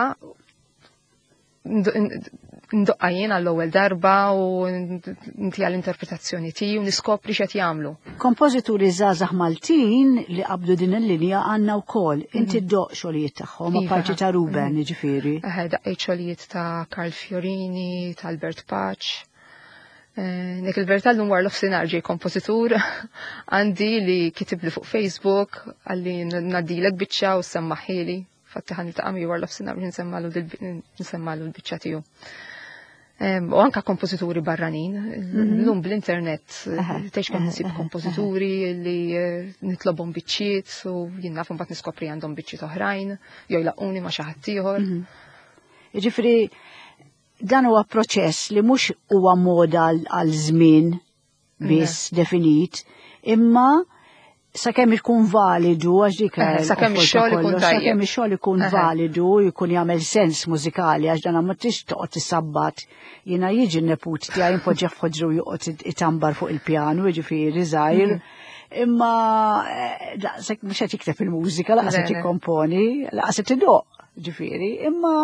ndoqqa jiena l-ewwel darba u nti għall-interpretazzjoni tiegħu niskopri x'qed jagħmlu. Kompożituri żgħażagħ Maltin li qabdu din il-linja għandna wkoll. Inti ddoq xogħlijiet tagħhom apparti ta' Ruben jiġifieri. Eħe daqqejt xogħlijiet ta' Karl Fiorini, ta' Albert Paċ. Nek il-verità l-lum war l-ofsinar ġej kompożitur għandi li kitib li fuq Facebook għalli naddilek biċċa u semmaħili fatti ħan il-taqami war l-ofsinar biex nsemmalu l-biċċa tiju. U anka kompożituri barranin, l-lum bl-internet teċ kan nisib kompożituri li nitlobhom biċċiet u jinnafum bat niskopri għandhom biċċiet oħrajn, jew jlaquni ma' xi ħadd ieħor. Ġifri, dan huwa proċess li mhux huwa moda għal żmien biss definit, imma sakemm ikun validu għax dik sakemm ix-xogħol ikun tajjeb. Sakemm ix-xogħol ikun validu jkun jagħmel sens mużikali għax dan ma tix toqgħod tisabbat. Jiena jiġi n-neput tiegħi impoġġi f'ħoġru joqgħod itambar fuq il-pjanu, jiġifieri żgħir. Imma daqshekk mhux qed jikteb il-mużika, laqas qed jikkomponi, laqas qed idoq, ġifieri, imma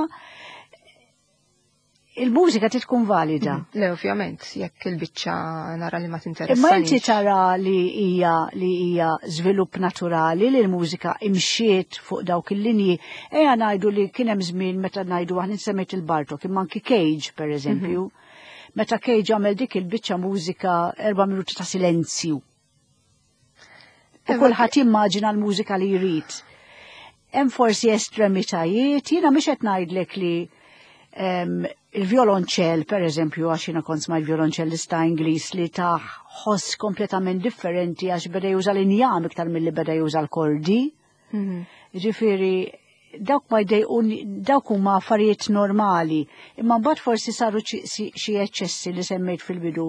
il-mużika trid tkun valida. Le, ovvjament, jekk il-biċċa nara li ma tinteressani. Imma inti tara li hija li hija żvilupp naturali li l-mużika imxiet fuq dawk il-linji. Ejja ngħidu li kien hemm żmien meta ngħidu aħna nsemmejt il-Bartok, imma anki Cage pereżempju. Meta Cage għamel dik il-biċċa mużika erba' minuti ta' silenzju. U kulħadd jimmaġina l-mużika li jrid. Hemm forsi estremitajiet, jiena mhux qed ngħidlek li il-violonċell, per eżempju, għax jiena kont smaj violonċellista Ingliż li taħ ħoss kompletament differenti għax beda juża l-injam iktar milli beda juża l-kordi. Ġifieri, dawk ma jdejqun, dawk huma affarijiet normali, imma mbagħad forsi saru xi eċċessi li semmejt fil-bidu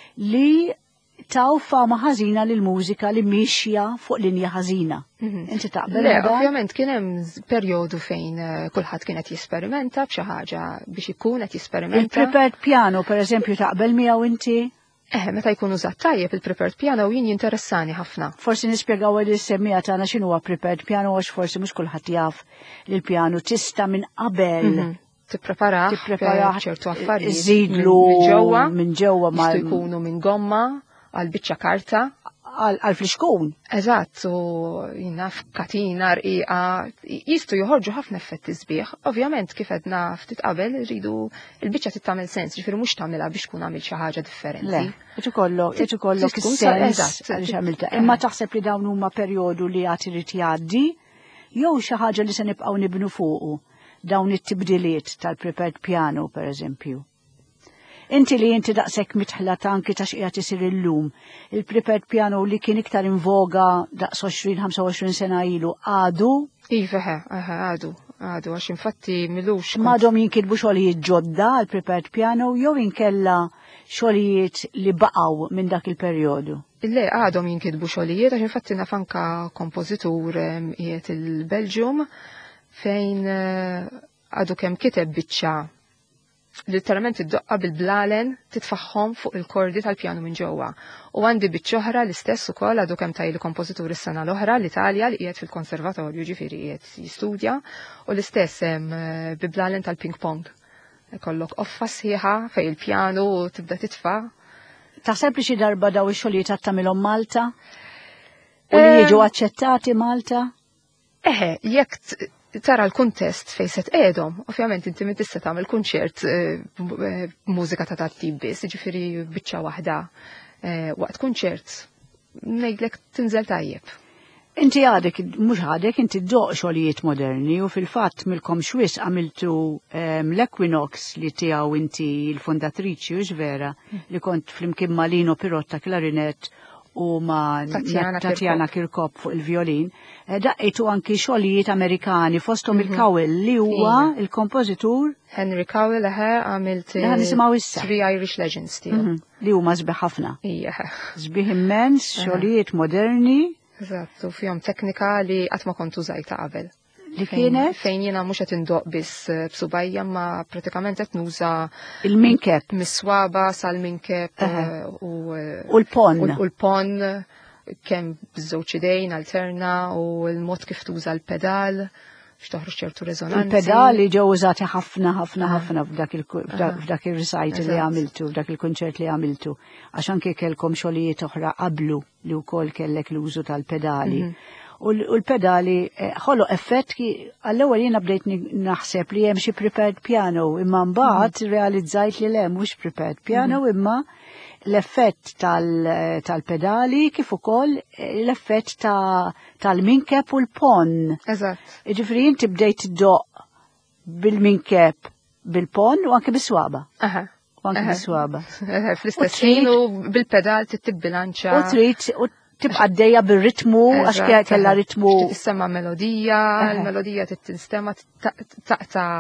li taw fama ħażina lil mużika li mixja fuq linja ħażina. Inti taqbel? Le, ovvjament kien hemm perjodu fejn kulħadd kien qed jesperimenta b'xi ħaġa biex ikun qed jesperimenta. Il-prepared piano, pereżempju, taqbel miegħu inti? Eh, meta jkun użat tajjeb il-prepared piano jien jinteressani ħafna. Forsi nispjegaw li s-semmija tagħna x'inhu huwa prepared piano għax forsi mhux kulħadd jaf li l-pjanu tista' minn qabel tipprepara ċertu affarijiet żidlu minn ġewwa ma jkunu minn gomma għal biċċa karta. Għal fliexkun. Eżatt, u jina f'katina, rqiqa, jistu joħorġu ħafna effetti sbieħ. Ovvjament, kif edna ftit qabel, rridu il-biċċa tittamel sens, ġifieri mhux tagħmilha biex tkun għamil xi ħaġa differenti. Le, qed ikollok qed ikollok is-sens għaliex għamilta. Imma taħseb li dawn huma perjodu li għad irid jgħaddi, jew xi ħaġa li se nibqgħu nibnu fuqu dawn it-tibdiliet tal-prepared piano, pereżempju. Inti li inti daqshekk mitħla tanki ta' x'qiegħed isir illum, il-prepared piano li kien iktar invoga daqs għoxrin ħamsa u għoxrin sena ilu għadu? Iva, għadu, għadu, għax infatti milux. M'għadhom jinkitbu xogħlijiet ġodda għall-prepared piano jew inkella xogħlijiet li baqgħu minn dak il-perjodu? Le, għadhom jinkitbu xogħlijiet għax infatti naf anke kompożitur qiegħed il-Belġium fejn għadu kemm kiteb biċċa literalment id-doqqa bil-blalen titfaħħom fuq il-kordi tal-pjanu minn ġewwa. U għandi biċċoħra l-istess ukoll għadu kemm tajli kompożitur is-sena l-oħra l-Italja li qiegħed fil-konservatorju ġifieri qiegħed jistudja u l-istess hemm bil-blalen tal-ping pong. Ikollok offa sħiħa fejn il-pjanu tibda titfa'. Taħseb li xi darba daw ix-xogħlijiet qed tagħmilhom Malta? U li jiġu aċċettati Malta? Eħe, jekk tara l-kuntest fejn se tqiegħdhom, ovvjament inti min tista' tagħmel kunċert mużika ta' tat-tip biss, jiġifieri biċċa waħda waqt kunċert ngħidlek tinżel tajjeb. Inti għadek, mhux għadek, inti ddoq xogħlijiet moderni u fil-fatt milkom xwiss għamiltu l-Equinox li tiegħu inti l-fondatriċi u vera li kont flimkien ma' Lino Pirotta klarinet u ma' Tatjana Kirkop fuq il-violin, daqqejtu anki xogħlijiet Amerikani fosthom il-Cowell li huwa il-kompożitur Henry Cowell eħe għamilt Three Irish Legends tiegħu. Li huma sbieħ ħafna. Ija. Sbieħ immens, xogħlijiet moderni. Eżatt, u fihom teknika li qatt ma kont użajta qabel. Li kienet? Fejn jiena mhux qed indoq biss b'subajja ma pratikament qed nuża il-minkep. Mis-swaba sal-minkep u l-pon. U l-pon kemm b'żewġ idejn alterna u l-mod kif tuża l-pedal biex toħroġ ċertu reżonanzi. Il-pedali ġew użati ħafna ħafna ħafna f'dak ir-recital li għamiltu, f'dak il-kunċert li għamiltu. Għax anke kellkom xogħlijiet oħra qablu li wkoll kellek l-użu tal-pedali. U l-pedali ħollu effett ki għall-ewwel jiena bdejt naħseb li hemm xi prepared piano imma mbagħad realizzajt li le mhux prepared piano imma l-effett tal-pedali kif ukoll l-effett tal-minkep u l-pon. Eżatt. Jiġifieri inti bdejt iddoq bil-minkep bil-pon u anke bis-swaba. Aha. U anke bis-swaba. Fl-istess ħin u bil-pedal titbilanċa. U trid tibqa' għaddejja bir-ritmu għax kellha ritmu. Tissemma melodija, l-melodija tinstema taqta'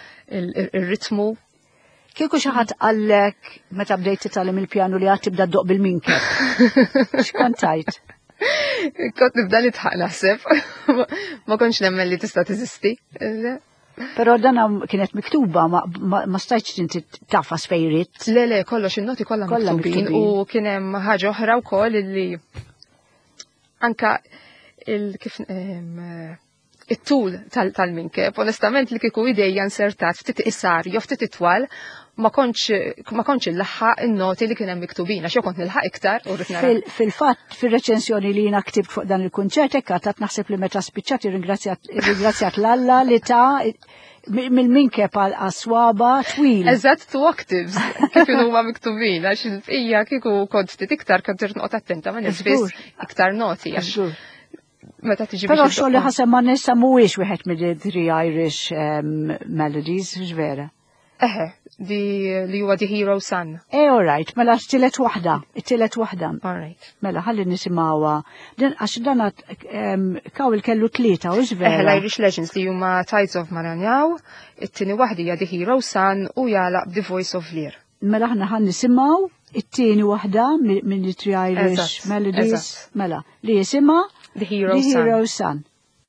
ir-ritmu. Kieku xi ħadd qallek meta bdejt titgħallem il-pjanu li għad tibda ddoq bil-minkep. X'kont tajt? Kont nibda nitħaq naħseb. Ma konx nemmen li tista' tiżisti. Però dana kienet miktuba, ma stajtx inti tafa fejrit. Le, le, kollox in-noti kollha miktubin u kien hemm ħaġa oħra wkoll illi anka il-kif it-tul tal-minkeb, onestament li kieku idejja insertat ftit isar jew ftit itwal, ma kontx il-laħħaq in-noti li kien hemm miktubin, għax jew kont nilħaq iktar u rrid nara. Fil-fatt fir-reċensjoni li jiena ktibt fuq dan il-kunċert hekk tat naħseb li meta spiċċat irringrazzjat l-Alla li ta' mill-minkeb għas-swaba twil. Eżatt two octaves kif huma miktubin, għax hija kieku kont ftit iktar kont irid noqgħod attenta ma nisbiss iktar noti għax meta tiġi biex. Però xogħol li ħaseb ma nista' mhuwiex wieħed mid-three Irish melodies, x'vera. Eħe, di li huwa The Hero Son. Eh, all right, mela t-tielet waħda, it-tielet waħda. All right. Mela ħalli nisimgħuha. Din għax dan Cowell kellu tlieta u x'vera. Eħe, l-Irish Legends li huma Tides of Maranjaw, it-tieni waħda hija The Hero Son u jalaq The Voice of Lear. Mela ħna ħan nisimgħu it-tieni waħda minn the three Irish melodies. Mela, li jisimha The Hero Son. The Hero Son.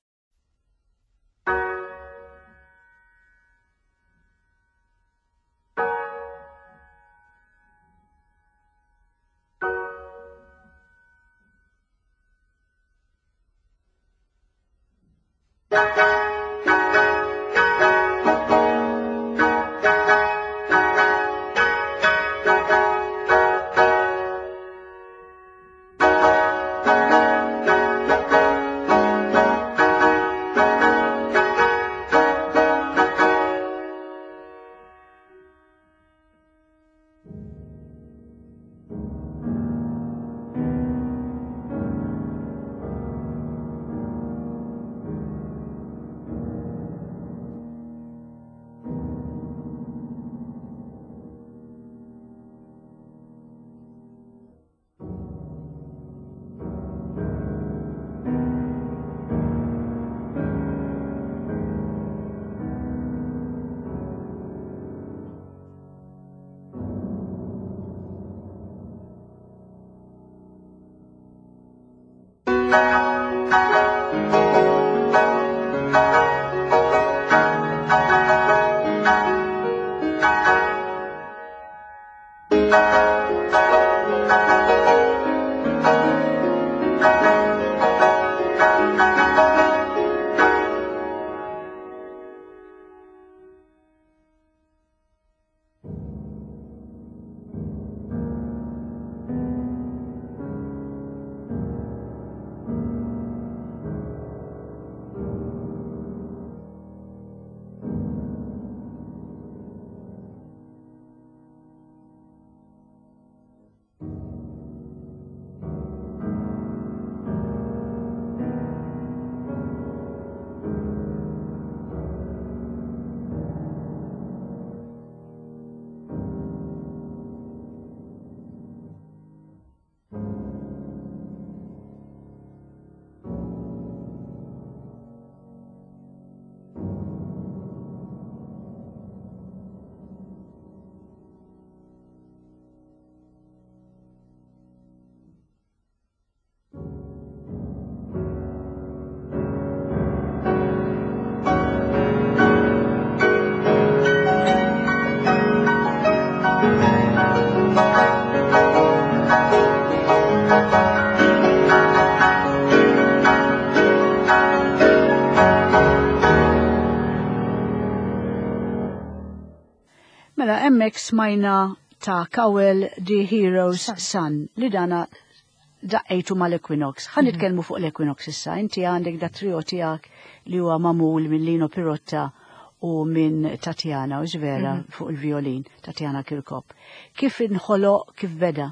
Hemmhekk smajna ta' Cowell The Hero's Son li dana daqqejtu mal-Equinox. Ħan nitkellmu fuq l-Equinox issa. Inti għandek da trio tiegħek li huwa magħmul minn Lino Pirotta u minn Tatjana u ġvera fuq il-violin, Tatjana Kirkop. Kif inħoloq, kif beda?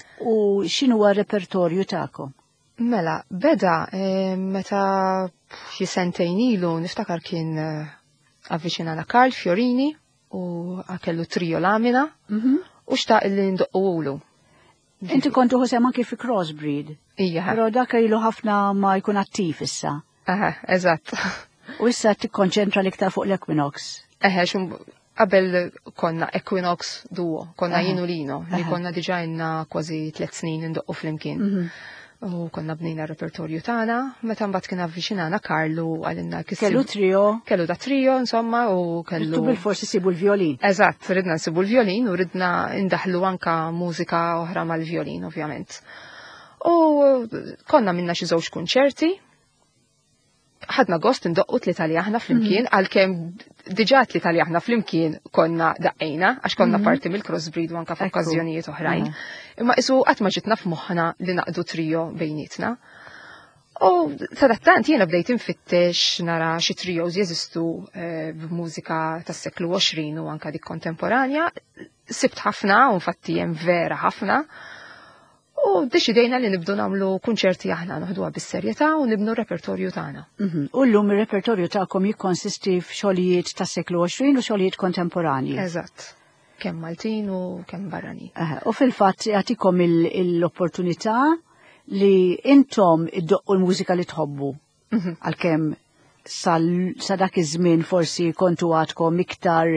U x'inhu huwa repertorju tagħkom? Mela, beda meta xi sentejn ilu niftakar kien avviċinana Karl Fiorini u għakellu trio Lamina u xtaq li ndoqqulu. Inti kontu ħosem anke fi Crossbreed. Ija. Però dak ilu ħafna ma jkun attiv issa. Aha, eżatt. U issa tikkonċentra l-iktar fuq l-Equinox. Eħe, xum qabel konna Equinox duo, konna jinu Lino, li konna diġa jenna kważi tliet snin ndoqqu fl-imkien. U konna bnejna repertorju tagħna, meta mbagħad kien avviċinana Karlu għalinna kellu trio. Kellu da trio, insomma, u kellu. Tu bil-forsi sibu l-violin. Eżatt, ridna nsibu l-violin u ridna indaħlu anka mużika oħra mal-violin, ovvjament. U konna minna xi żewġ kunċerti. Ħadna gost indoqqu tliet aħna flimkien, għalkemm diġà tliet aħna flimkien konna daqqejna, għax konna parti mill-crossbreed u anka f'okkażjonijiet oħrajn. Imma isu qatt ma ġiet naf moħħna li naqdu trio bejnietna. U sadattant jiena bdejt infittex nara xi trios jeżistu b'mużika tas-seklu għoxrin u anka dik kontemporanja, sibt ħafna u infatti hemm vera ħafna. U deċidejna li nibdu nagħmlu kunċerti aħna noħduha bis-serjetà u nibnu r-repertorju tagħna. U llum ir-repertorju tagħkom jikkonsisti f'xogħlijiet tas-seklu għoxrin u xogħlijiet kontemporanji. Eżatt. Kemm Maltin u kemm barranin. U fil-fatt jagħtikom l-opportunità li intom iddoqqu l-mużika li tħobbu. Għalkemm sa dak iż-żmien forsi kontu għadkom iktar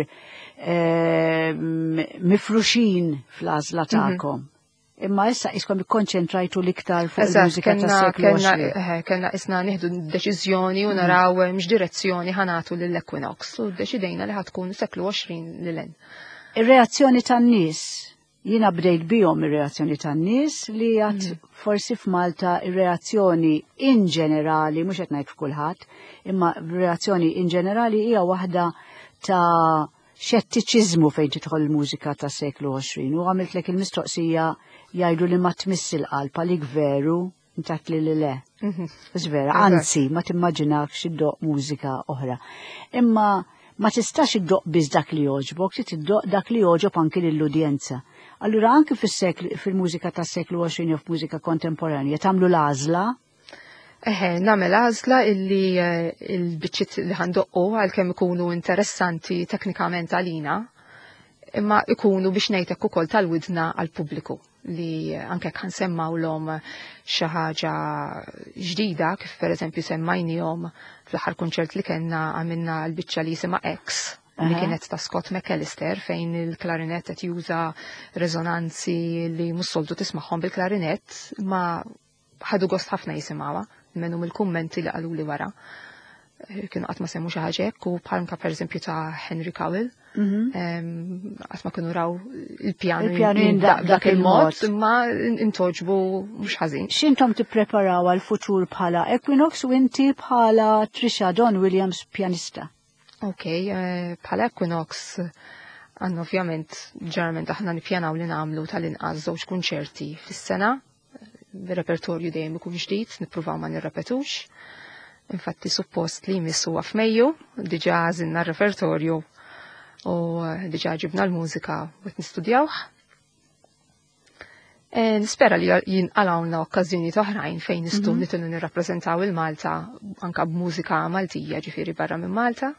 mifruxin fl-għażla tagħkom. Imma issa iskom ikkonċentrajtu l-iktar fuq il-mużika tas-seklu għoxrin. Kellna isna nieħdu deċiżjoni u naraw mhux direzzjoni ħanatu lill-Equinox u ddeċidejna li ħatkun seklu għoxrin lil hemm. Ir-reazzjoni tan-nies, jiena bdejt bihom ir-reazzjoni tan-nies li għad forsi f'Malta ir-reazzjoni in ġenerali, mhux qed ngħid f'kulħadd, imma r-reazzjoni in ġenerali hija waħda ta' xettiċiżmu fejn tidħol il-mużika tas-seklu għoxrin u għamiltlek il-mistoqsija jgħidu li ma tmiss il-qalb għalik veru, intat li li le. Vera, anzi, ma timmaġinakx iddoq mużika oħra. Imma ma tistax iddoq biss dak li joġbok, trid iddoq dak li joġob anki lill-udjenza. Allura anki fil-mużika tas-seklu għoxrin u f'mużika kontemporanja tagħmlu l-għażla. Eħe, nagħmel għażla illi l-biċċiet li ħandoqqu għalkemm ikunu interessanti teknikament għalina, imma ikunu biex ngħidlek ukoll tal-widna għall-pubbliku li anke kan semmawlhom xi ħaġa ġdida kif pereżempju semmajnihom fl-aħħar kunċert li kellna għamilna l-biċċa li jisimha X li kienet ta' Scott McAllister fejn il-klarinett qed juża reżonanzi li mhux soltu tismagħhom bil-klarinett ma ħadu gost ħafna jisimgħuha minnhom il-kummenti li qaluli wara. Kienu qatt ma semmu xi ħaġa hekk u bħalma pereżempju ta' Henry Cowell. Qatt ma kienu raw il-pjanu dak il-mod imma intoġbu mhux ħażin. X'intom tippreparaw għall-futur bħala Equinox u inti bħala Trisha Don Williams pjanista? Okej, bħala Equinox għandna ovvjament ġeneralment aħna nippjanaw li nagħmlu tal-inqas żewġ kunċerti fis-sena, bir-repertorju dejjem ikun ġdid, nippruvaw ma nirrepetux. Infatti suppost li jmissu f'Mejju, diġà għażilna r-repertorju u diġà ġibna l-mużika u qed nistudjawh. Nispera li jinqalawna okkażjonijiet oħrajn fejn nistgħu nitilu nirrappreżentaw il-Malta anke b'mużika Maltija ġifieri barra minn Malta.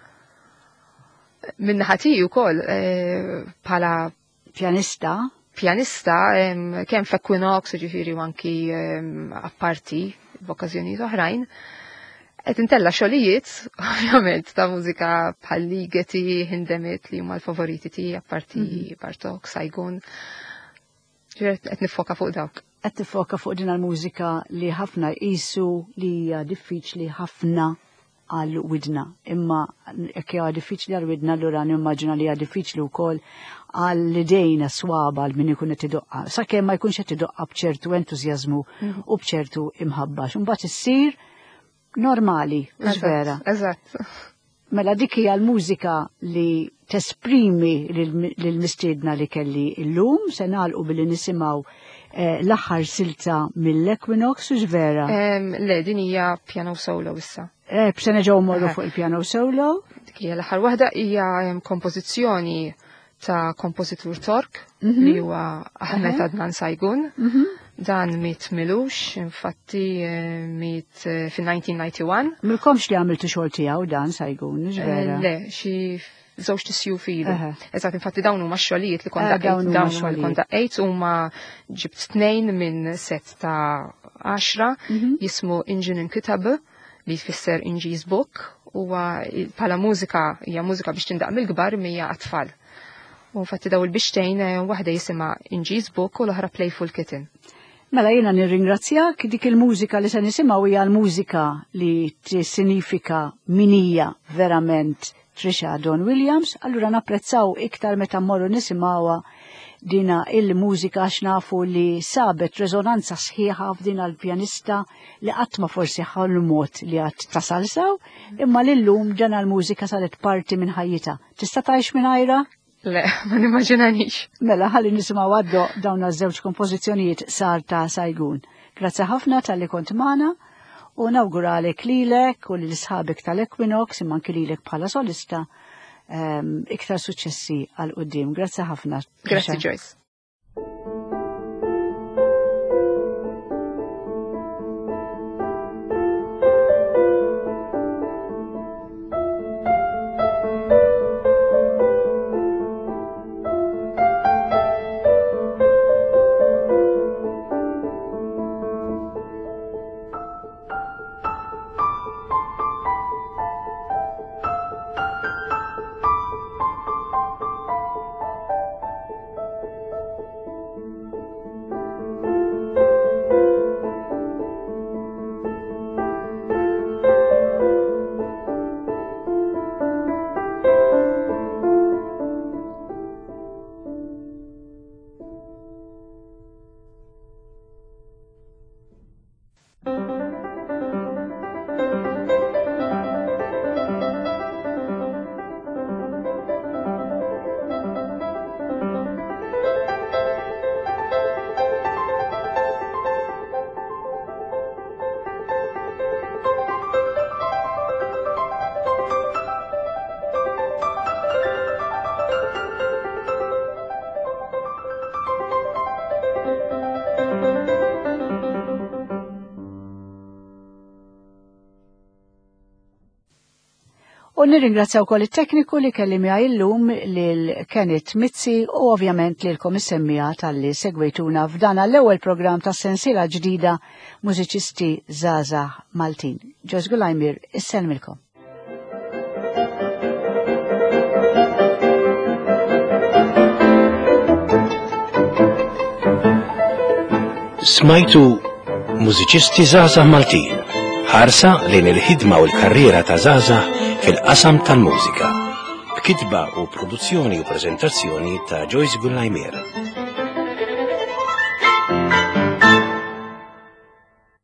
Min naħa tiegħi wkoll bħala pjanista pjanista kemm f'Equinox ġifieri u anki apparti b'okkażjonijiet oħrajn. Qed intella xogħlijiet, ovvjament, ta' mużika bħal Ligeti, Hindemith li huma l-favoriti tiegħi apparti Bartok, Saigon. Qed nifoka fuq dawk. Qed tifoka fuq din il-mużika li ħafna jqisu li hija diffiċli ħafna għal widna. Imma jekk hija diffiċli għal widna allura nimmaġina li hija diffiċli wkoll għal idejna swaba għal min ikun qed idoqqa. Sakemm ma jkunx qed idoqqa b'ċertu entużjażmu u b'ċertu imħabba. Imbagħad issir normali, vera. Eżatt. Mela dik hija l-mużika li tesprimi lill-mistiedna li kelli llum, se nagħlqu billi nisimgħu l-aħħar silta mill-Equinox u ġvera. Le, din hija piano solo issa. Se neġgħu mmorru fuq il-piano solo. Dik hija l-aħħar waħda hija kompożizzjoni ta' kompożitur Tork li huwa Ahmed Adnan Saigun. Dan mit milux, infatti mit fin-nineteen ninety-one. Milkomx li għamiltu xogħol tiegħu dan Saigun, ġvera. Le, xi żewġ tisju filu. Eżatt, infatti dawn huma x-xogħlijiet li kont dawn huma li kont daqqejt huma ġibt tnejn minn set ta' għaxra jismu Injin Inkitab li jfisser Inji's Book huwa bħala mużika hija mużika biex tindaq mill-kbar mija għat-tfal. U infatti daw il-bixtejn waħda jisimha Inji's Book u l-oħra Playful Kitten. Mela jiena nirringrazzjak, dik il-mużika li se nisimgħu hija l-mużika li tissinifika minija verament Trisha Don Williams, allura napprezzaw iktar meta mmorru nisimgħuha dina il-mużika għax nafu li sabet rezonanza sħiħa f'dina l-pjanista li qatt ma forsi ħolmot li qatt tasalsaw, imma lillum dan l-mużika saret parti minn ħajjita. Tista' tgħix mingħajra? Le, ma nimmaġinanix. Mela ħalli nisimgħu għaddu dawn iż-żewġ kompożizzjonijiet sar ta' Sajgun. Grazzi ħafna tal-li kont magħna u nawguralek lilek u lil sħabek tal-Equinox imma anke lilek bħala solista um, iktar suċċessi għal qudiem. Grazzi ħafna. Grazzi Joyce. U nirringrazzjaw wkoll it-tekniku li kelli miegħi llum lil Kenneth Mizzi u ovvjament lilkom is-semmija tal-li segwejtuna f'dan l-ewwel programm tas-sensiela ġdida mużiċisti żgħażagħ Maltin. Joyce Gulajmir, isselmilkom. Smajtu mużiċisti żgħażagħ Maltin, ħarsa lejn il-ħidma u l-karriera ta' żgħażagħ fil-qasam tal-mużika. B'kitba u produzzjoni u preżentazzjoni ta' Joyce Gulajmir.